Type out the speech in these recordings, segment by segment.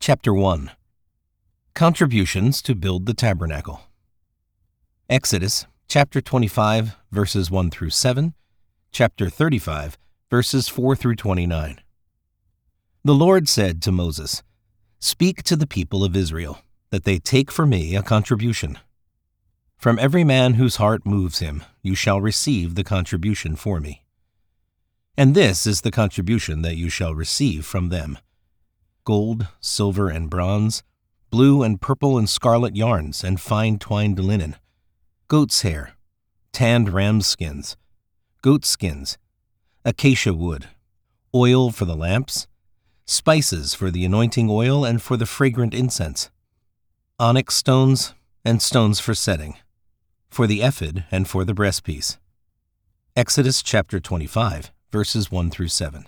Chapter 1. Contributions to build the tabernacle. Exodus, chapter 25, verses 1 through 7, chapter 35, verses 4 through 29. The Lord said to Moses, "Speak to the people of Israel, that they take for me a contribution. From every man whose heart moves him, you shall receive the contribution for me. And this is the contribution that you shall receive from them: gold, silver, and bronze, blue and purple and scarlet yarns, and fine twined linen, goat's hair, tanned ram's skins, goat skins, acacia wood, oil for the lamps, spices for the anointing oil and for the fragrant incense, onyx stones and stones for setting, for the ephod and for the breastpiece." Exodus chapter 25, verses 1 through 7.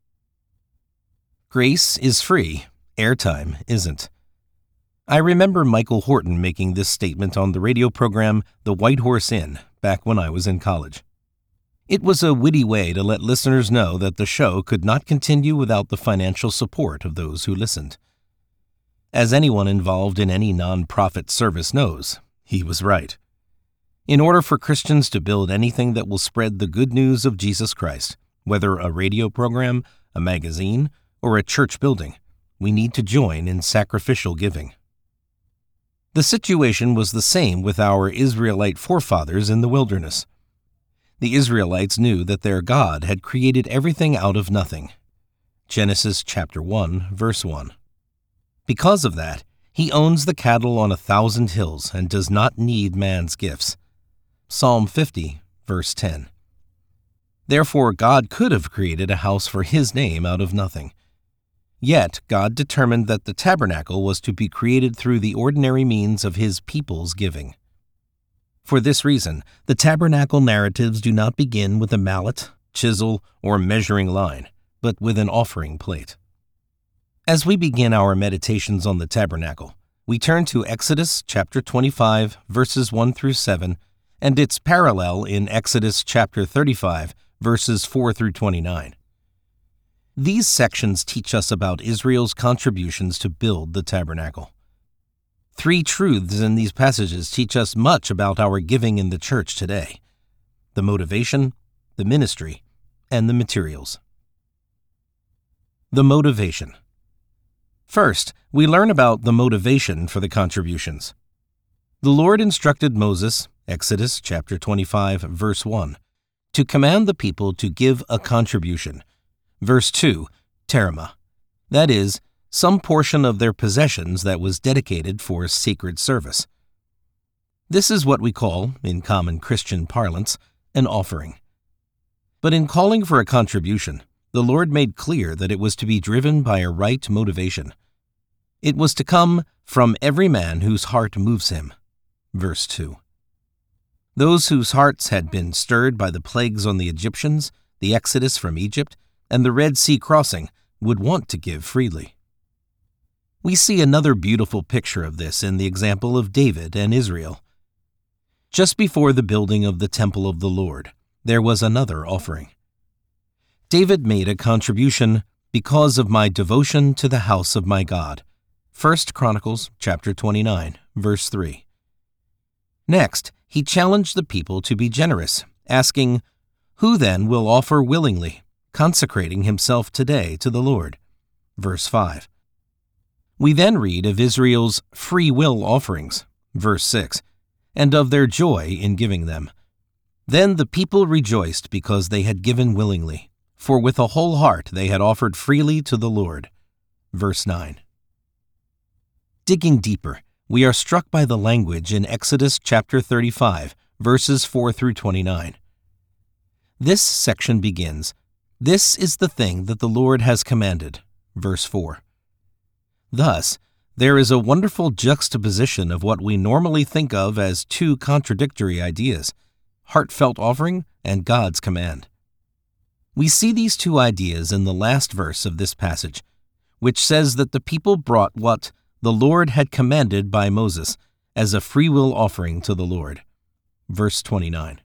Grace is free, airtime isn't. I remember Michael Horton making this statement on the radio program The White Horse Inn back when I was in college. It was a witty way to let listeners know that the show could not continue without the financial support of those who listened. As anyone involved in any non-profit service knows, he was right. In order for Christians to build anything that will spread the good news of Jesus Christ, whether a radio program, a magazine, or a church building, we need to join in sacrificial giving. The situation was the same with our Israelite forefathers in the wilderness. The Israelites knew that their God had created everything out of nothing. Genesis chapter 1, verse 1. Because of that, he owns the cattle on 1,000 hills and does not need man's gifts. Psalm 50, verse 10. Therefore, God could have created a house for his name out of nothing. Yet, God determined that the tabernacle was to be created through the ordinary means of his people's giving. For this reason, the tabernacle narratives do not begin with a mallet, chisel, or measuring line, but with an offering plate. As we begin our meditations on the tabernacle, we turn to Exodus chapter 25, verses 1 through 7, and its parallel in Exodus chapter 35, verses 4 through 29. These sections teach us about Israel's contributions to build the tabernacle. Three truths in these passages teach us much about our giving in the church today: the motivation, the ministry, and the materials. The motivation. First, we learn about the motivation for the contributions. The Lord instructed Moses, Exodus chapter 25, verse 1, to command the people to give a contribution. Verse 2, terumah, that is, some portion of their possessions that was dedicated for sacred service. This is what we call, in common Christian parlance, an offering. But in calling for a contribution, the Lord made clear that it was to be driven by a right motivation. It was to come from every man whose heart moves him. Verse 2. Those whose hearts had been stirred by the plagues on the Egyptians, the exodus from Egypt, and the Red Sea crossing would want to give freely. We see another beautiful picture of this in the example of David and Israel. Just before the building of the temple of the Lord, there was another offering. David made a contribution because of my devotion to the house of my God. 1 Chronicles chapter 29, verse 3. Next, he challenged the people to be generous, asking, "Who then will offer willingly, consecrating himself today to the Lord?" Verse 5. We then read of Israel's free will offerings, verse 6, and of their joy in giving them. Then the people rejoiced because they had given willingly, for with a whole heart they had offered freely to the Lord. Verse 9. Digging deeper, we are struck by the language in Exodus chapter 35, verses 4 through 29. This section begins, "This is the thing that the Lord has commanded," verse 4. Thus, there is a wonderful juxtaposition of what we normally think of as two contradictory ideas: heartfelt offering and God's command. We see these two ideas in the last verse of this passage, which says that the people brought what the Lord had commanded by Moses as a freewill offering to the Lord. Verse 29.